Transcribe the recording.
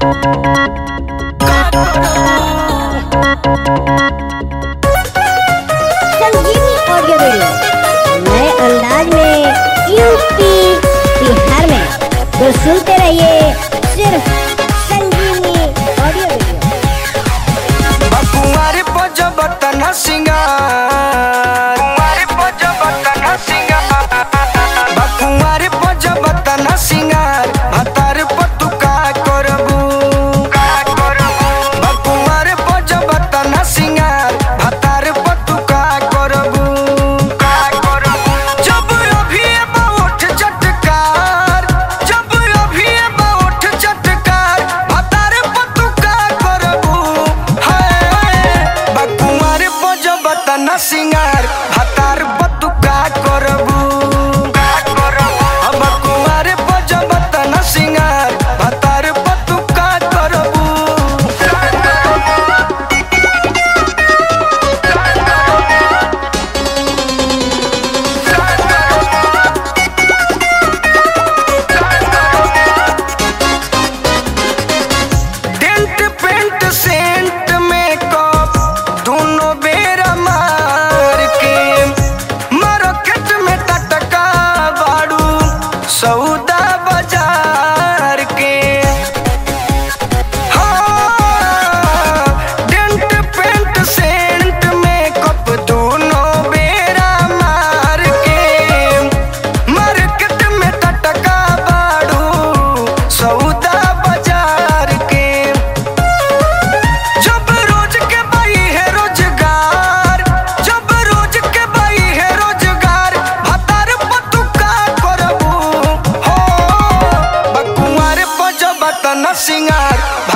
संजीवनी audio video नए अंदाज में यूपी बिहार में तो सुनते रहिए सिर्फ संजीवनी ऑडियो वीडियो। कुंवारी पोजो बतन सिंगार, कुंवारी पोजो बतन सिंगार, कुंवारी पोजो बतन सिंगार, भातार पतु का करबू, का करबू, कुंवारी पोजो बतन सिंगार, भातार पतु का करबू, का करबू। जब अभी बाउठ चटकार, जब अभी बाउठ चटकार, भातार पतु का करबू। कुंवारी पोजो बतन सिंगार, भातार पतु का करबू, का करबू। अब कुंवारी पोजो बतन सिंगार, भातार पतु का करबू। डेंट पेंट सेंट मेकअप दोनों बेरा मार के मार्केट में टटका बाड़ू सौदा बाजार के। हाँ, डेंट पेंट सेंट मेकअप दोनों बेरा मार के मार्केट में टटका बाड़ू सौदा बाजार के। जब रोज के बाई है रोजगार, जब रोज के बाई है रोजगार, भातार पतु का करबू। हो कुंवारी पोजो बतन सिंगार,